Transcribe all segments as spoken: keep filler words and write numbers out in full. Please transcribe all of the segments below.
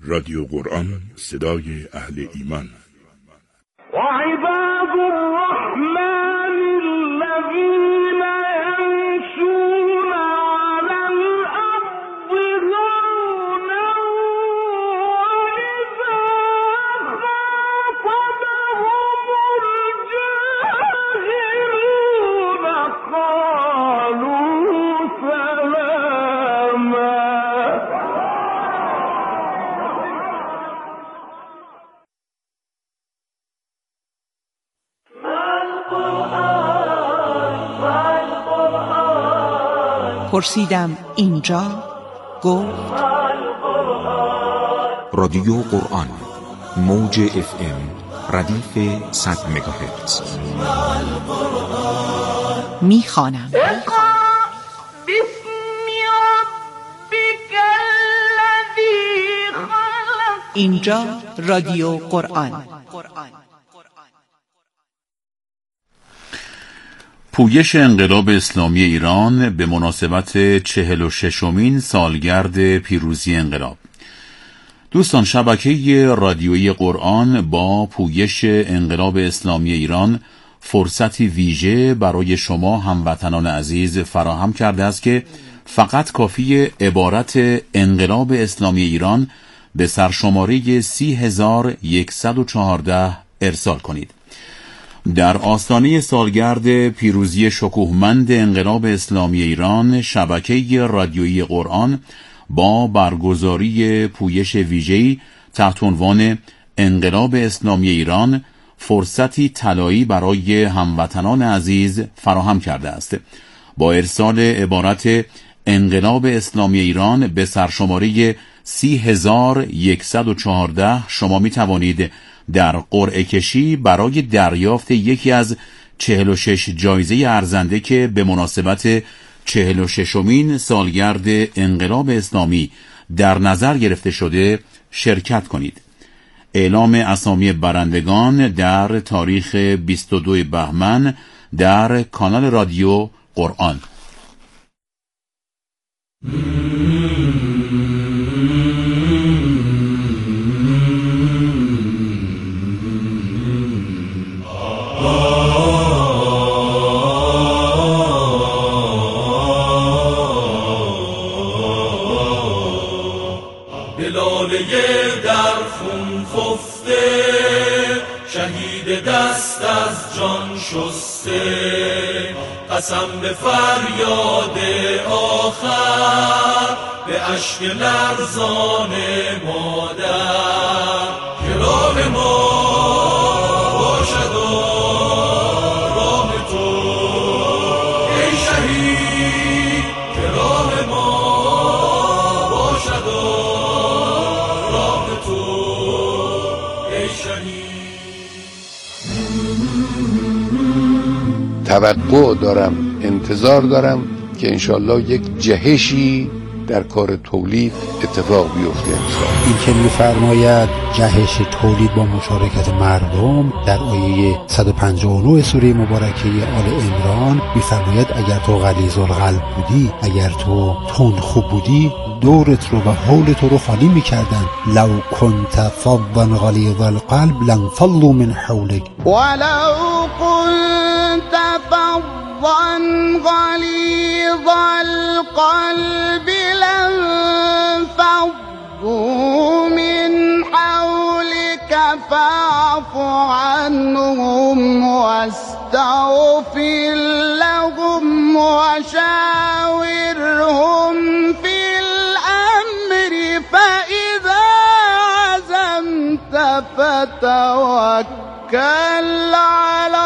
رادیو قرآن، صدای اهل ایمان. و عباد الرحمن الذین یمشون علی الارض هونا و اذا خاطبهم الجاهلون قالوا سلاما. پرسیدم اینجا، گفت رادیو قرآن، موج اف ام ردیف صد مگاهرتز. میخوانم. اینجا رادیو قرآن. پویش انقلاب اسلامی ایران به مناسبت چهل و ششمین سالگرد پیروزی انقلاب. دوستان، شبکه رادیویی قرآن با پویش انقلاب اسلامی ایران فرصتی ویژه برای شما هموطنان عزیز فراهم کرده است که فقط کافی عبارت انقلاب اسلامی ایران به سرشماره سی هزار و صد و چهارده ارسال کنید. در آستانه سالگرد پیروزی شکوهمند انقلاب اسلامی ایران، شبکه رادیویی قرآن با برگزاری پویش ویژه‌ای تحت عنوان انقلاب اسلامی ایران فرصتی طلایی برای هموطنان عزیز فراهم کرده است. با ارسال عبارت انقلاب اسلامی ایران به سرشماره سی هزار و صد و چهارده شما می توانید در قرعه کشی برای دریافت یکی از چهل و شش جایزه ارزنده که به مناسبت چهل و ششمین سالگرد انقلاب اسلامی در نظر گرفته شده شرکت کنید. اعلام اسامی برندگان در تاریخ بیست و دوم بهمن در کانال رادیو قرآن. در خون خفته شهید دست از جان شسته، قسم به فریاد آخر به اشک لرزان مادر که راه ما باشد و راه تو ای شهید، که راه ما باشد و توقع دارم، انتظار دارم که انشالله یک جهشی در کار تولید اتفاق بیفته. این که می‌فرماید جهش تولید با مشارکت مردم، در آیه صد و پنجاه و نه سوره مبارکه آل عمران می‌فرماید اگر تو غلیظ القلب بودی، اگر تو تندخو بودی، دورت رو و حولت رو خالی می‌کردن. لو كنت فظا غلیظ القلب لانفضوا من حولك ولو كنت فظا غلیظ القلب لانفضوا من حولك فاعف عنهم واستغفر لهم وشاورهم في الأمر فإذا عزمت فتوكل على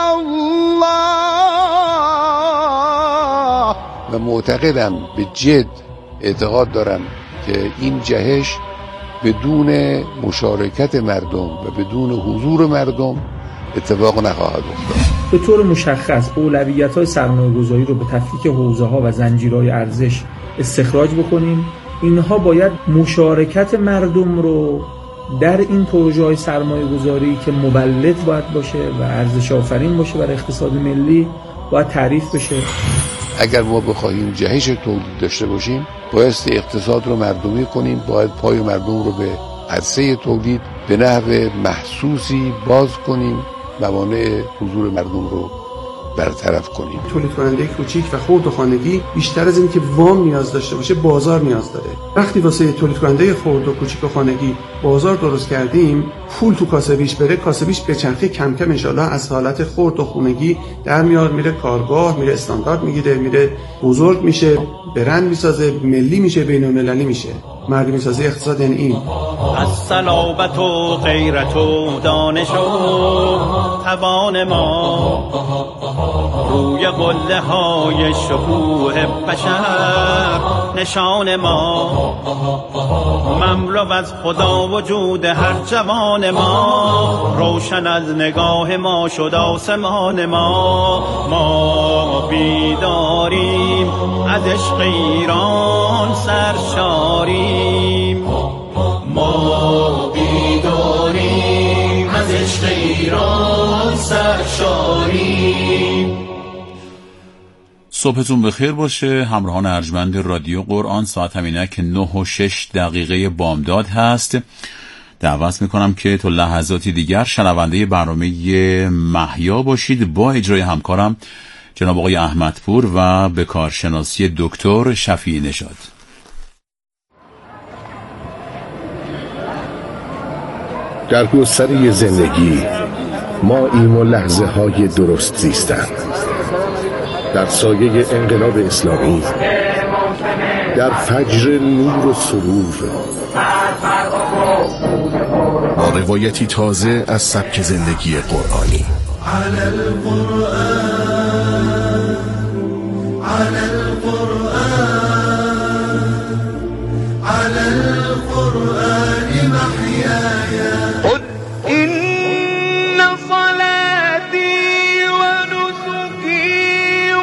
الله. و معتقدم، به جد اعتقاد دارم که این جهش بدون مشارکت مردم و بدون حضور مردم اتفاق نخواهد افتاد. به طور مشخص اولویت‌های سرمایه‌گذاری رو به تفکیک حوزه‌ها و زنجیرهای ارزش استخراج بکنیم. اینها باید مشارکت مردم رو در این پروژه‌های سرمایه‌گذاری که مولد باید باشه و ارزش آفرین باشه برای اقتصاد ملی باید تعریف بشه. اگر ما بخواهیم جهش تولید داشته باشیم، باید اقتصاد رو مردمی کنیم، باید پای مردم رو به عرصه تولید به نحو محسوسی باز کنیم، موانع حضور مردم رو برطرف کنیم. تولید کننده کوچیک و خرد و خانگی بیشتر از این که وام نیاز داشته باشه بازار نیاز داره. وقتی واسه تولید کننده خرد و کوچیک و خانگی بازار درست کردیم، پول تو کاسبیش بره، کاسبیش به چرخه، کم کم انشالله از حالت خرد و خانگی در میاد، میره کارگاه، میره استاندارد میگیره، میره بزرگ میشه، برند میسازه، ملی میشه، بین المللی میشه. مردمی سازی اقتصاد یعنی این. از صلابت و غیرت و دانش و توان ما روی قله های شکوه بشر نشان ما مملو از خدا وجود هر جوان ما روشن از نگاه ما شد آسمان ما ما بیداریم از عشق ایران سرشاریم ما بیداریم از عشق ایران سرشاریم. صبحتون بخیر باشه همراهان ارجمند رادیو قرآن. ساعت همینک نه و شش دقیقه بامداد هست. دعوت میکنم که تا لحظاتی دیگر شنونده برنامه محیا باشید با اجرای همکارم جناب آقای احمدپور و به کارشناسی دکتر شفیعی نژاد. در گستره زندگی ما ایم و لحظه های درست زیستن، در سایه انقلاب اسلامی، در فجر نور و سرور، با روایتی تازه از سبک زندگی قرآنی. على القرآن على القرآن على القرآن محياي قل إن صلاتي ونسكي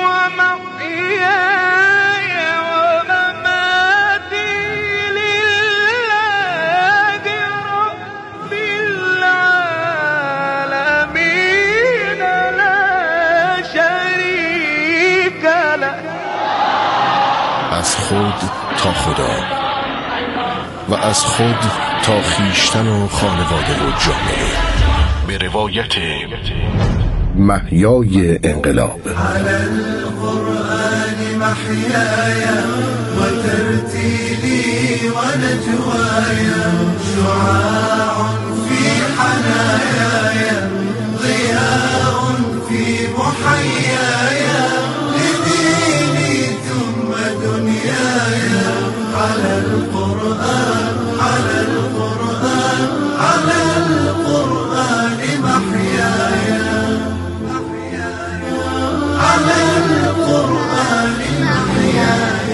ومحياي ومماتي لله رب العالمين لا شريك له. از خود تا خدا و از خود تا خیشتن و خانواده و جامعه، به روایت محیای انقلاب. على القرآن محياي وترتيلي ونجواي شعاع في حناياي ضياء في محياي لديني ثم دنياي. على القرآن على القرآن على القرآن محياي على القرآن محياي.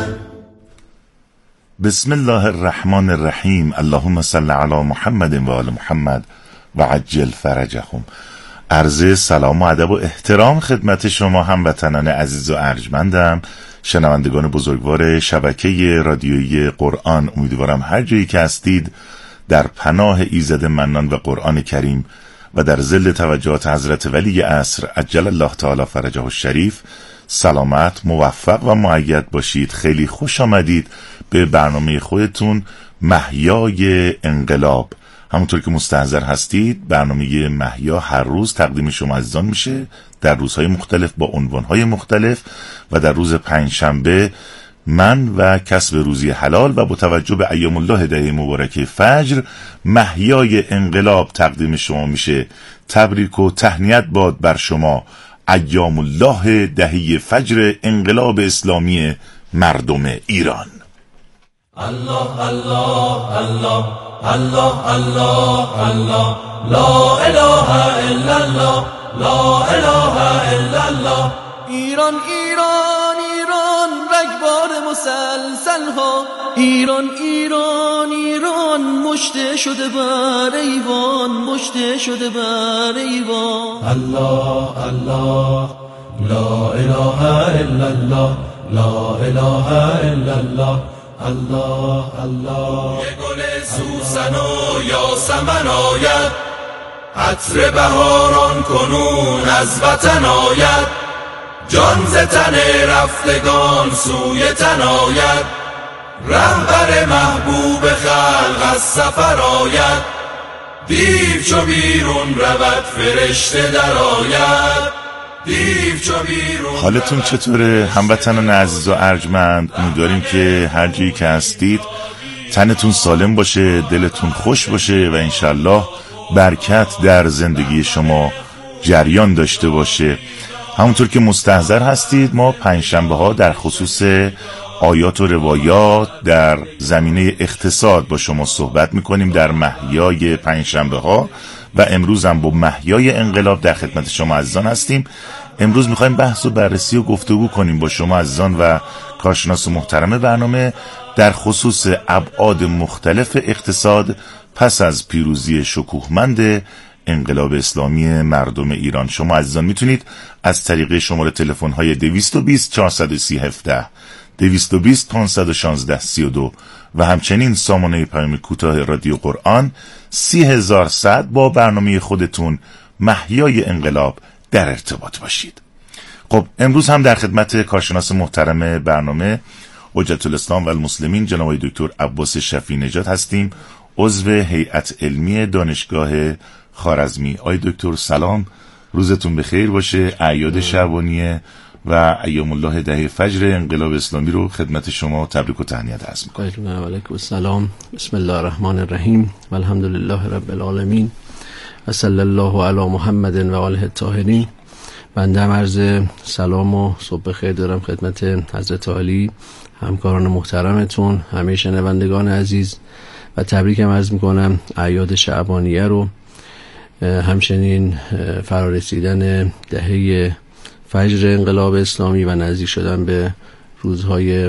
بسم الله الرحمن الرحیم. اللهم صل علی محمد و آل محمد و عجل فرجهم. عرض سلام و ادب و احترام خدمت شما هموطنان عزیز و ارجمندم، شنوندگان بزرگوار شبکه رادیویی قرآن. امیدوارم هر جایی که هستید در پناه ایزد منان و قرآن کریم و در ظل توجهات حضرت ولی عصر عجل الله تعالی فرجه الشریف سلامت، موفق و مؤید باشید. خیلی خوش آمدید به برنامه خودتون محیای انقلاب. همونطور که مستحضر هستید برنامه محیا هر روز تقدیم شما عزیزان میشه در روزهای مختلف با عنوانهای مختلف و در روز پنجشنبه من و کسب روزی حلال و با توجه به ایام الله دهه مبارکه فجر محیای انقلاب تقدیم شما میشه. تبریک و تهنیت باد بر شما ایام الله دهه فجر انقلاب اسلامی مردم ایران. الله الله الله الله الله الله لا اله الا الله لا اله الا الله. ایران ایران ایران رگبار مسلسل ها، ایران ایران ایران مشته شده بر ایوان، مشته شده بر ایوان. الله الله لا اله الا الله لا اله الا الله. الله الله یه گل سوسن و یاسمن آید، عطر بهاران کنون از وطن آید. جان ز تن رفتگان سوی تن آید، رهبر محبوب خلق از سفر آید، دیو چو بیرون رود فرشته در آید، دیو چو بیرون. حالتون چطوره هموطنان عزیز و ارجمند؟ امیدواریم که هر جایی که هستید تنتون سالم باشه، دلتون خوش باشه و انشالله برکت در زندگی شما جریان داشته باشه. همونطور که مستحضر هستید ما پنجشنبه ها در خصوص آیات و روایات در زمینه اقتصاد با شما صحبت میکنیم در محیای پنجشنبه ها و امروز هم با محیای انقلاب در خدمت شما عزیزان هستیم. امروز میخوایم بحث و بررسی و گفتگو کنیم با شما عزیزان و کارشناس محترم برنامه در خصوص ابعاد مختلف اقتصاد پس از پیروزی شکوهمند انقلاب اسلامی مردم ایران. شما عزیزان میتونید از طریق شماره تلفن های دویست و بیست چهارصد و سی هفده، دویست و بیست پانصد و شانزده سی و دو و همچنین سامانه پیام کوتاه رادیو قرآن سی هزار و صد با برنامه خودتون محیای انقلاب در ارتباط باشید. خب امروز هم در خدمت کارشناس محترم برنامه حجت الاسلام و المسلمین جناب دکتر عباس شفیع نژاد هستیم، عضو هیئت علمی دانشگاه خوارزمی. آی دکتر سلام، روزتون بخیر باشه. اعیاد شعبانیه و ایام الله دهه فجر انقلاب اسلامی رو خدمت شما تبریک و تهنیت عرض می‌کنم. و علیکم السلام. بسم الله الرحمن الرحیم و الحمد لله رب العالمین و صلی الله علی محمد و آله الطاهرین. بنده هم عرض سلام و صبح بخیر دارم خدمت حضرت عالی، همکاران محترمتون، همه شنوندگان عزیز و تبریکم عرض میکنم اعیاد شعبانیه رو، همچنین فرارسیدن دهه فجر انقلاب اسلامی و نزدیک شدن به روزهای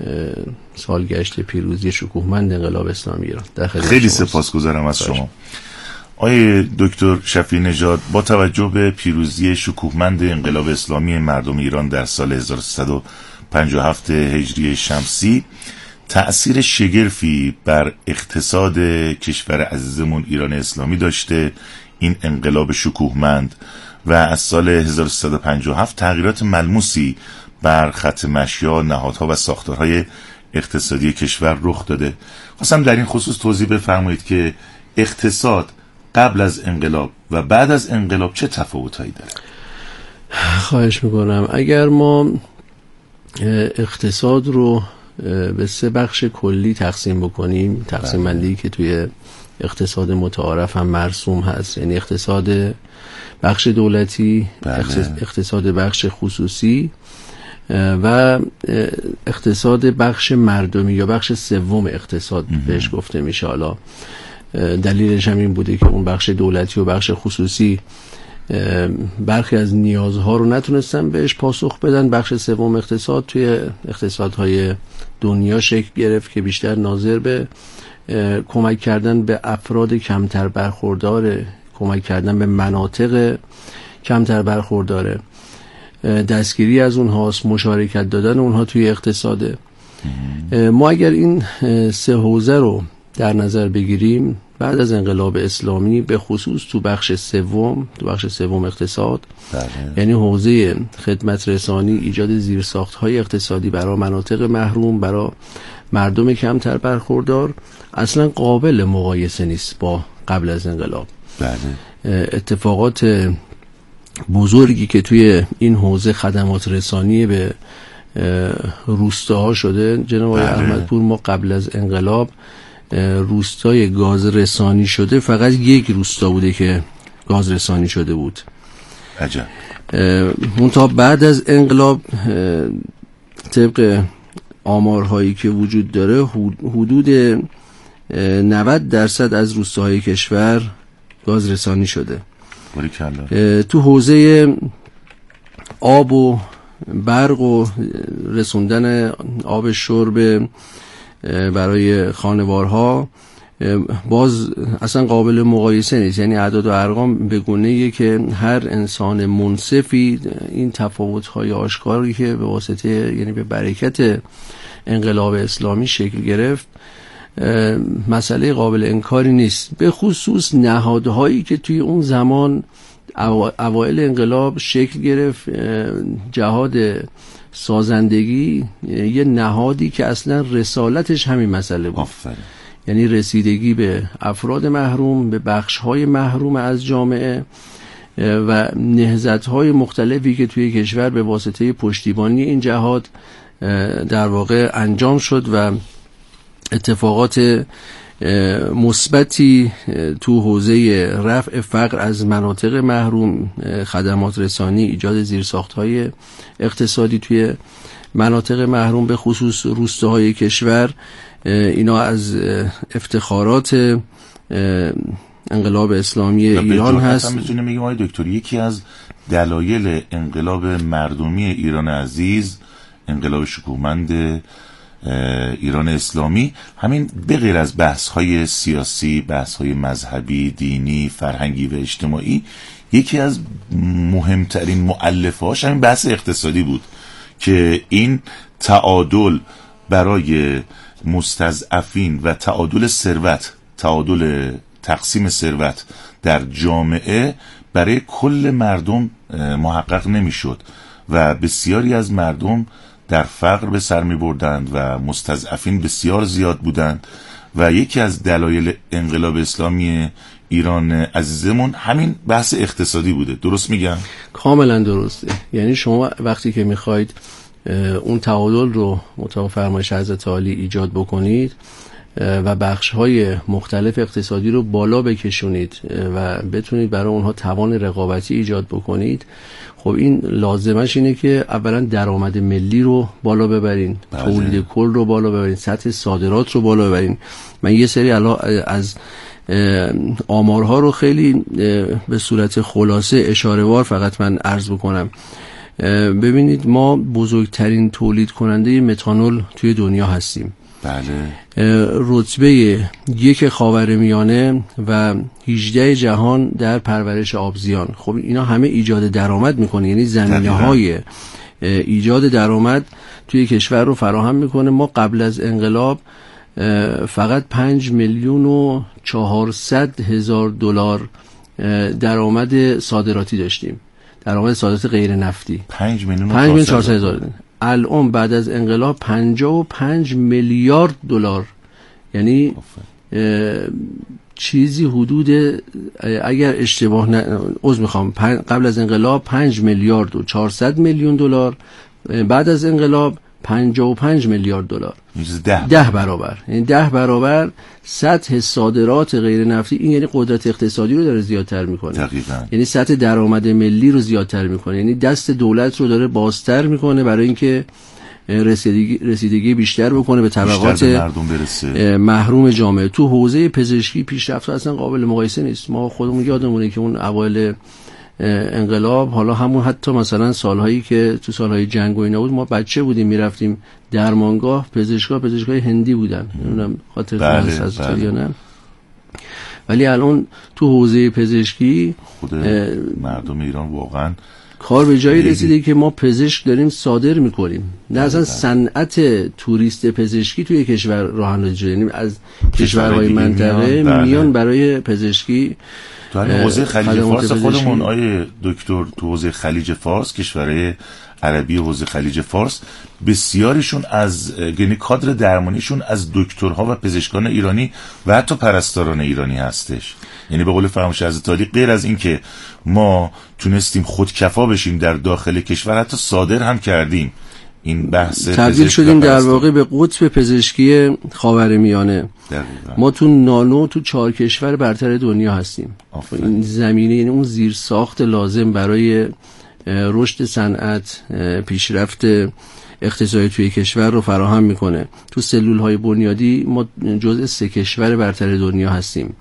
سالگشت پیروزی شکوهمند انقلاب اسلامی ایران. خیلی سپاسگزارم از شما. آقای دکتر شفیع نژاد، با توجه به پیروزی شکوهمند انقلاب اسلامی مردم ایران در سال هزار و سیصد و پنجاه و هفت هجری شمسی تأثیر شگرفی بر اقتصاد کشور عزیزمون ایران اسلامی داشته این انقلاب شکوهمند و از سال هزار و سیصد و پنجاه و هفت تغییرات ملموسی بر خط مشیا، نهادها و ساختارهای اقتصادی کشور رخ داده. خواستم در این خصوص توضیح بفرمایید که اقتصاد قبل از انقلاب و بعد از انقلاب چه تفاوتایی داره؟ خواهش میکنم. اگر ما اقتصاد رو به سه بخش کلی تقسیم بکنیم، تقسیم بندی که توی اقتصاد متعارف هم مرسوم هست، یعنی اقتصاد بخش دولتی، بله. اقتصاد بخش خصوصی و اقتصاد بخش مردمی یا بخش سوم اقتصاد بهش گفته میشه. حالا دلیلش هم این بوده که اون بخش دولتی و بخش خصوصی برخی از نیازها رو نتونستن بهش پاسخ بدن. بخش سوم اقتصاد توی اقتصادهای دنیا شکل گرفت که بیشتر ناظر به کمک کردن به افراد کمتر برخورداره، کمک کردن به مناطق کمتر برخورداره، دستگیری از اونهاست، مشارکت دادن اونها توی اقتصاده. ما اگر این سه حوزه رو در نظر بگیریم بعد از انقلاب اسلامی، به خصوص تو بخش سوم تو بخش سوم اقتصاد، بله. یعنی حوزه خدمت رسانی، ایجاد زیرساخت‌های اقتصادی برای مناطق محروم، برای مردم کمتر برخوردار، اصلا قابل مقایسه نیست با قبل از انقلاب. بله. اتفاقات بزرگی که توی این حوزه خدمات رسانی به روستاها شده جناب بله. احمدپور، ما قبل از انقلاب روستای گاز رسانی شده فقط یک روستا بوده که گاز رسانی شده بود. عجب. منتها بعد از انقلاب طبق آمارهایی که وجود داره حدود نود درصد از روستاهای کشور گاز رسانی شده. تو حوزه آب و برق و رسوندن آب شرب برای خانوارها باز اصلا قابل مقایسه نیست، یعنی اعداد و ارقام به گونه‌ایه که هر انسان منصفی این تفاوت‌های آشکاری که به واسطه یعنی به برکت انقلاب اسلامی شکل گرفت مسئله قابل انکاری نیست. به خصوص نهادهایی که توی اون زمان اوایل انقلاب شکل گرفت، جهاد سازندگی یه نهادی که اصلا رسالتش همین مسئله بود. آفرین. یعنی رسیدگی به افراد محروم، به بخش‌های محروم از جامعه و نهضت‌های مختلفی که توی کشور به واسطه پشتیبانی این جهاد در واقع انجام شد و اتفاقات مثبتی تو حوزه رفع فقر از مناطق محروم، خدمات رسانی، ایجاد زیرساخت‌های اقتصادی توی مناطق محروم به خصوص روستاهای کشور، اینا از افتخارات انقلاب اسلامی ایران هست. هم میتونیم بگیم آقای دکتر یکی از دلایل انقلاب مردمی ایران عزیز، انقلاب شکوهمند ایران اسلامی، همین به غیر از بحث‌های سیاسی، بحث‌های مذهبی، دینی، فرهنگی و اجتماعی، یکی از مهمترین مؤلفه‌هاش همین بحث اقتصادی بود که این تعادل برای مستضعفین و تعادل ثروت، تعادل تقسیم ثروت در جامعه برای کل مردم محقق نمی‌شد و بسیاری از مردم در فقر به سر می بردند و مستضعفین بسیار زیاد بودند و یکی از دلایل انقلاب اسلامی ایران عزیزمون همین بحث اقتصادی بوده. درست میگم؟ کاملا درسته. یعنی شما وقتی که میخواید اون تعادل رو مطابق فرمایش حضرت عالی ایجاد بکنید و بخش‌های مختلف اقتصادی رو بالا بکشونید و بتونید برای اونها توان رقابتی ایجاد بکنید، خب این لازمش اینه که اولا درآمد ملی رو بالا ببرین، بله. تولید کل رو بالا ببرین، سطح صادرات رو بالا ببرین. من یه سری الان از آمارها رو خیلی به صورت خلاصه اشاره وار فقط من عرض بکنم. ببینید ما بزرگترین تولید کننده متانول توی دنیا هستیم. بله. رتبه یک خاورمیانه و هجده جهان در پرورش آبزیان. خب اینا همه ایجاد درآمد میکنه، یعنی زمینه‌های ایجاد درآمد توی کشور رو فراهم میکنه. ما قبل از انقلاب فقط پنج میلیون و چهارصد هزار دلار درآمد صادراتی داشتیم، درآمد صادرات غیر نفتی. پنج میلیون و چهارصد هزار. الان بعد از انقلاب پنجاه و پنج میلیارد دلار، یعنی چیزی حدود، اگر اشتباه نه عذر میخوام، قبل از انقلاب پنج میلیارد و چهارصد میلیون دلار، بعد از انقلاب پنجاه و پنج میلیارد دلار، ده, ده برابر. یعنی ده برابر سطح صادرات غیر نفتی. این یعنی قدرت اقتصادی رو داره زیادتر میکنه. دقیقاً. یعنی سطح درآمد ملی رو زیادتر میکنه، یعنی دست دولت رو داره بازتر میکنه برای اینکه رسیدگی رسیدگی بیشتر بکنه به طبقات محروم جامعه. تو حوزه پزشکی پیشرفت اصلا قابل مقایسه نیست. ما خودمون یادمونه که اون اوایل انقلاب، حالا همون حتی مثلا سالهایی که تو سالهای جنگ و اینا بود، ما بچه بودیم میرفتیم درمانگاه، پزشکا پزشکای هندی بودن، نمیدونم خاطرتون هست از یا نه. ولی الان تو حوزه پزشکی خود مردم ایران واقعا کار به جایی رسیده که ما پزشک داریم صادر میکنیم. نه اصلا صنعت توریست پزشکی توی کشور راه اندازی شده، یعنی از کشورهای منطقه میان, میان برای پزشکی. تو همین حوزه خلیج فارس خودمون آیه دکتر، تو حوزه خلیج فارس، کشورهای عربی حوزه خلیج فارس، بسیاریشون از یعنی کادر درمانیشون از دکترها و پزشکان ایرانی و حتی پرستاران ایرانی هستش. یعنی به قول فرمایش حضرت عالی، غیر از این که ما تونستیم خودکفا بشیم در داخل کشور، حتی صادر هم کردیم. این بحث تبدیل شدیم در واقع به قطب پزشکی خاورمیانه. ما تو نانو تو چهار کشور برتر دنیا هستیم. آفره. این زمینه، یعنی اون زیر ساخت لازم برای رشد صنعت، پیشرفت اقتصادی توی کشور رو فراهم میکنه. تو سلول های بنیادی ما جزء سه کشور برتر دنیا هستیم.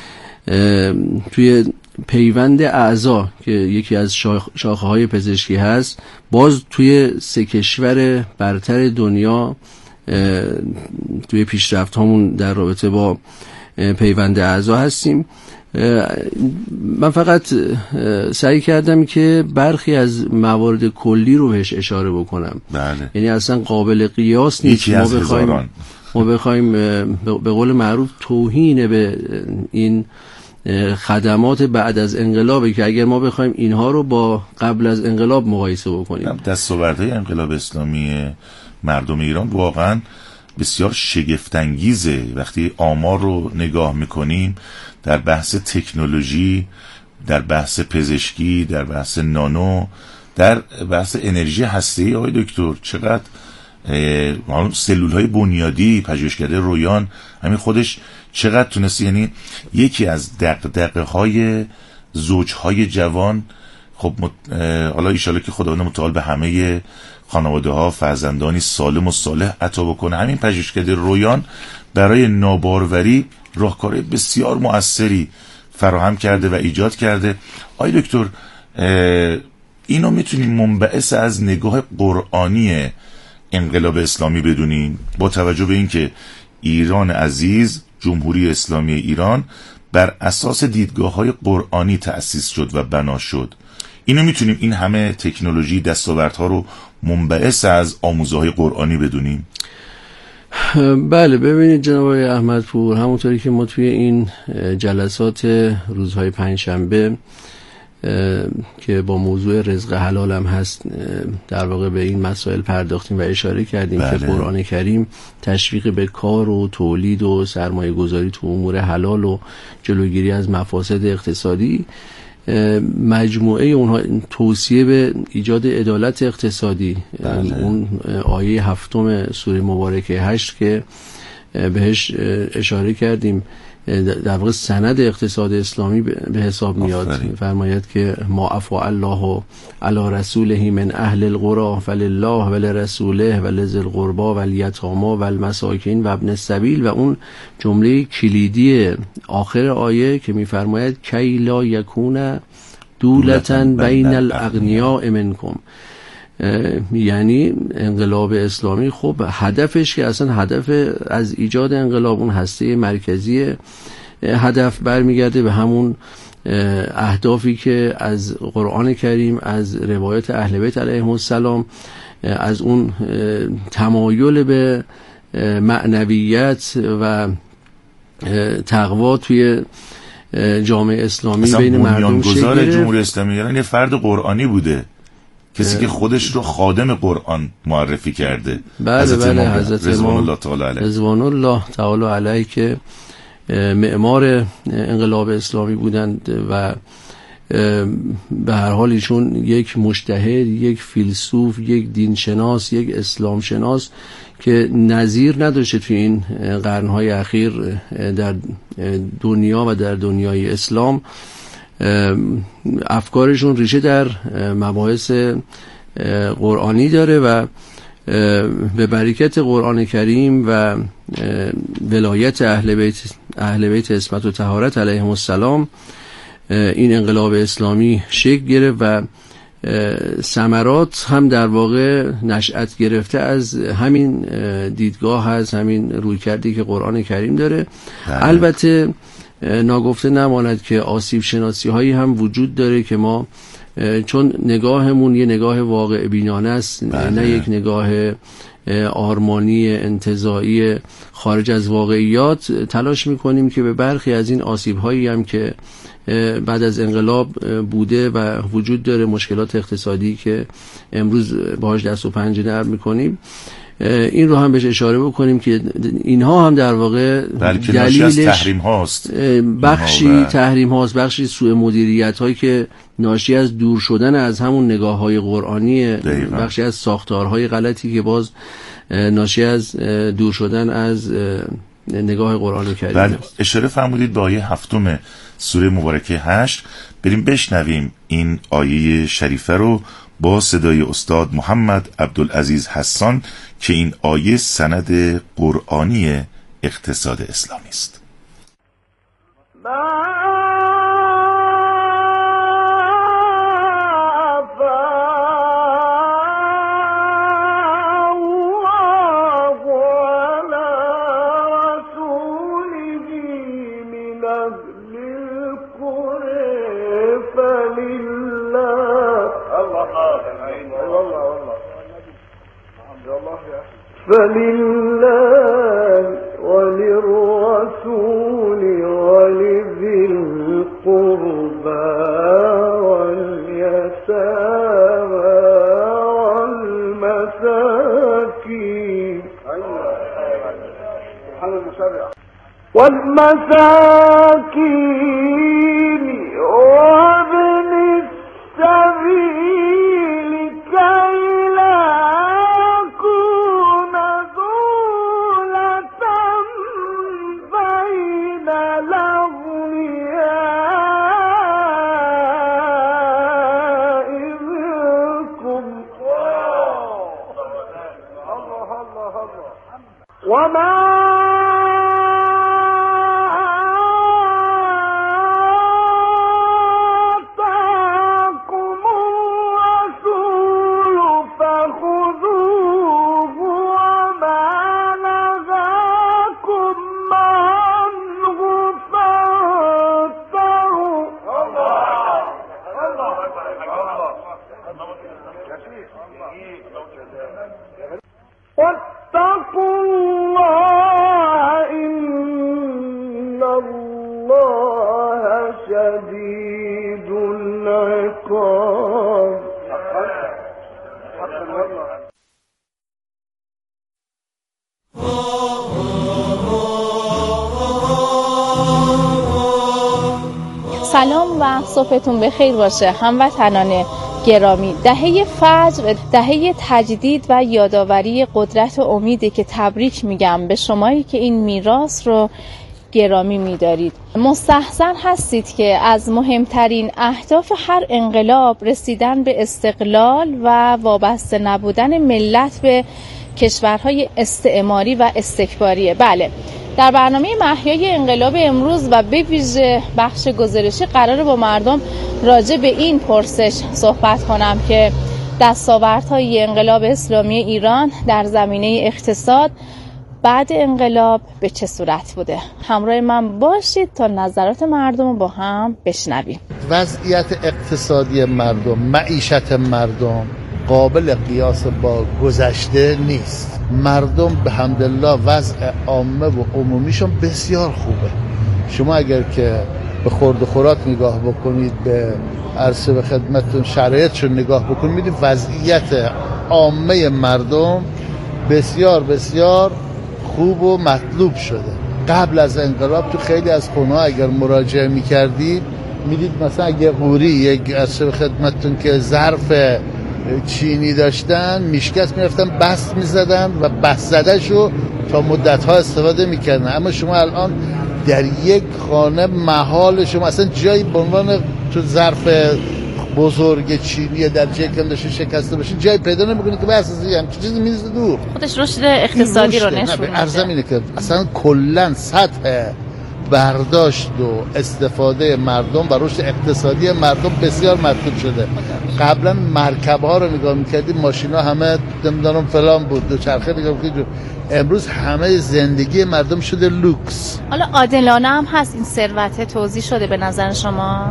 توی پیوند اعضا که یکی از شاخه های پزشکی هست، باز توی سه کشور برتر دنیا توی پیشرفت هامون در رابطه با پیوند اعضا هستیم. من فقط سعی کردم که برخی از موارد کلی رو بهش اشاره بکنم. بله. یعنی اصلا قابل قیاس نیست ما بخوایم ما بخوایم به قول معروف توهین به این خدمات بعد از انقلابه که اگر ما بخوایم اینها رو با قبل از انقلاب مقایسه بکنیم، دستاوردهای انقلاب اسلامی مردم ایران واقعا بسیار شگفت‌انگیزه. وقتی آمار رو نگاه میکنیم در بحث تکنولوژی، در بحث پزشکی، در بحث نانو، در بحث انرژی هسته‌ای، آقای دکتر چقدر سلول های بنیادی پژوهشکده رویان همین خودش چقدر تونست، یعنی یکی از دغدغه های زوج های جوان. خب حالا ایشالا که خداوند متعال به همه خانواده ها فرزندانی سالم و صالح عطا بکنه. همین پژوهشکده رویان برای ناباروری راهکار بسیار مؤثری فراهم کرده و ایجاد کرده. آقای دکتر اینو میتونیم منبعث از نگاه قرآنی انقلاب اسلامی بدونیم، با توجه به اینکه ایران عزیز، جمهوری اسلامی ایران بر اساس دیدگاه‌های قرآنی تأسیس شد و بنا شد. اینو میتونیم این همه تکنولوژی دستاوردها رو منبعث از آموزه‌های قرآنی بدونیم؟ بله، ببینید جناب آقای احمدپور، همونطوری که ما توی این جلسات روزهای پنجشنبه که با موضوع رزق حلال هم هست در واقع به این مسائل پرداختیم و اشاره کردیم بله. که قرآن کریم تشویق به کار و تولید و سرمایه گذاری تو امور حلال و جلوگیری از مفاسد اقتصادی، مجموعه اونها توصیه به ایجاد عدالت اقتصادی بله. اون آیه هفتم سوره مبارکه هشت که بهش اشاره کردیم در واقع سند اقتصاد اسلامی به حساب میاد. فرماید که ما عفا الله علی رسوله من اهل القرى فلله ولرسوله ولذی القربى والیتامی والمساکین و ابن السبیل، و اون جمله کلیدی آخر آیه که میفرماید کی لا یکون دولتا بین الاغنیاء منکم. یعنی انقلاب اسلامی خب هدفش که اصلا هدف از ایجاد انقلاب اون هسته مرکزی هدف برمیگرده به همون اهدافی که از قرآن کریم، از روایات اهل بیت علیهم السلام، از اون تمایل به معنویت و تقوا توی جامعه اسلامی بین مردم شکل گرفت. جمهوری اسلامی ایران یه فرد قرآنی بوده، کسی که خودش رو خادم قرآن معرفی کرده. بله حضرت بله حضرت رضوان الله تعالی علیه رضوان الله تعالی علیه که معمار انقلاب اسلامی بودند و به هر حال ایشون یک مجتهد، یک فیلسوف، یک دینشناس، یک اسلام شناس که نظیر نداشته توی این قرنهای اخیر در دنیا و در دنیای اسلام. افکارشون ریشه در مباحث قرآنی داره و به برکت قرآن کریم و ولایت اهل بیت اهل بیت عصمت و طهارت علیهم السلام این انقلاب اسلامی شکل گرفت و ثمرات هم در واقع نشأت گرفته از همین دیدگاه، از همین رویکردی که قرآن کریم داره. ده. البته ناگفته نماند که آسیب شناسی هایی هم وجود داره که ما چون نگاهمون یه نگاه واقع بینانه است، بله. نه یک نگاه آرمانی انتزاعی خارج از واقعیات، تلاش میکنیم که به برخی از این آسیب هایی هم که بعد از انقلاب بوده و وجود داره، مشکلات اقتصادی که امروز باهاش دست و پنجه نرم میکنیم، این رو هم بهش اشاره بکنیم که اینها هم در واقع دلیلش تحریم هاست، بخشی تحریم هاست، بخشی سوء مدیریت هایی که ناشی از دور شدن از همون نگاه های قرآنی، بخشی از ساختارهای غلطی که باز ناشی از دور شدن از نگاه قرآن کریم. بله، اشاره فرمودید به آیه هفتم سوره مبارکه هشت. بریم بشنویم این آیه شریفه رو با صدای استاد محمد عبدالعزیز حسان که این آیه سند قرآنی اقتصاد اسلامی است. فلله وللرسول ولذي والمساكين وابن السبيل كي لا يكون دولة بين الأغنياء منكم وما واتقوا الله إن الله شديد العقاب. سلام و صبحتون بخیر باشه هموطنان گرامی. دهه فجر دهه تجدید و یادآوری قدرت و امیدی که تبریک میگم به شمایی که این میراث رو گرامی می‌دارید. مستحسن هستید که از مهمترین اهداف هر انقلاب رسیدن به استقلال و وابسته نبودن ملت به کشورهای استعماری و استکباریه. بله، در برنامه محیای انقلاب امروز و به ویژه بخش گزارشی قراره با مردم راجع به این پرسش صحبت کنم که دستاوردهای انقلاب اسلامی ایران در زمینه اقتصاد بعد انقلاب به چه صورت بوده. همراه من باشید تا نظرات مردم رو با هم بشنویم. وضعیت اقتصادی مردم، معیشت مردم قابل قیاس با گذشته نیست. مردم به حمدالله وضع عامه و عمومیشون بسیار خوبه. شما اگر که به خورد و خوراک نگاه بکنید، به عرضه به خدمتتون شرایطشون نگاه بکنید، میدید وضعیت عامه مردم بسیار بسیار خوب و مطلوب شده. قبل از انقلاب تو خیلی از خونه‌ها اگر مراجعه می‌کردید میدید مثلا اگه قوری یک عرضه به خدمتتون که ظرف چینی داشتن میشکست میرفتن بست میزدن و بست زدهشو تا مدت‌ها استفاده میکردن. اما شما الان در یک خانه محال شما اصلا جایی به عنوان تو ظرف بزرگ چینی در جایی که داشته شکسته باشه جایی پیدا نمیکنید که بس از هم چیزی میریزه دور. خودش رشد اقتصادی رو نشون میده. ارزم اینه که اصلا کلا سطح برداشت و استفاده مردم و رشد اقتصادی مردم بسیار مطلوب شده. قبلا مرکب ها رو نگاه میکردیم، ماشین ها همه نمیدونم فلان بود، دو چرخه نگاه میکردیم. امروز همه زندگی مردم شده لوکس. حالا عادلانه هم هست این ثروت توزیع شده به نظر شما؟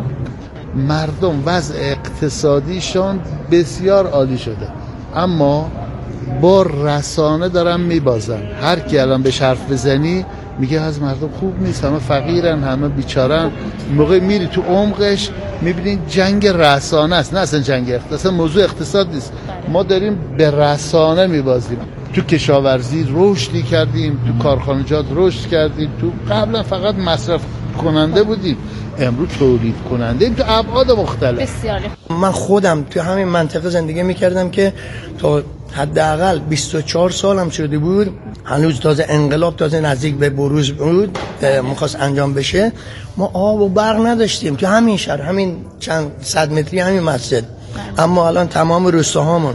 مردم وضع اقتصادیشون بسیار عالی شده، اما با رسانه دارن میبازن. هر کی الان به حرف بزنی میگه از مردم خوب نیست، همه فقیرن، همه بیچارن. موقع میری تو عمقش میبینین جنگ رسانه است، نه اصلا جنگ اقتصاد. اصلا موضوع اقتصاد نیست. ما داریم به رسانه میبازیم. تو کشاورزی رشدی کردیم، تو کارخانجات رشد کردیم، تو قبلا فقط مصرف کننده بودیم، امروز تولید کننده ایم تو ابعاد مختلف. بسیار. من خودم تو همین منطقه زندگی میکردم که تا حداقل بیست و چهار سالم شده بود، هنوز تازه انقلاب تازه نزدیک به بروز بود، میخواست انجام بشه. ما آب و برق نداشتیم تو همین شهر، همین چند صد متری همین مسجد. اما الان تمام روستاهامون،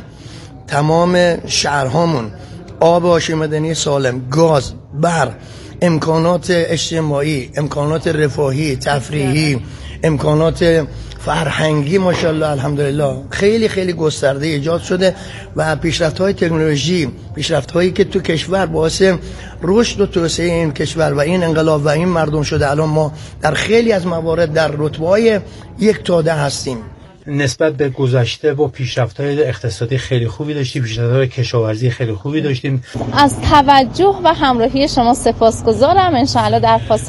تمام شهرهامون آب آشی مدنی سالم، گاز، برق، امکانات اجتماعی، امکانات رفاهی، تفریحی، امکانات فرهنگی ماشاءالله الحمدلله خیلی خیلی گسترده ایجاد شده و پیشرفت‌های تکنولوژی، پیشرفت‌هایی که تو کشور باعث رشد و توسعه این کشور و این انقلاب و این مردم شده. الان ما در خیلی از موارد در رتبه‌های یک تا ده هستیم. نسبت به گذشته و پیشرفت‌های اقتصادی خیلی خوبی داشتیم، پیشرفت‌های کشاورزی خیلی خوبی داشتیم. از توجه و همراهی شما سپاسگزارم. ان شاء الله در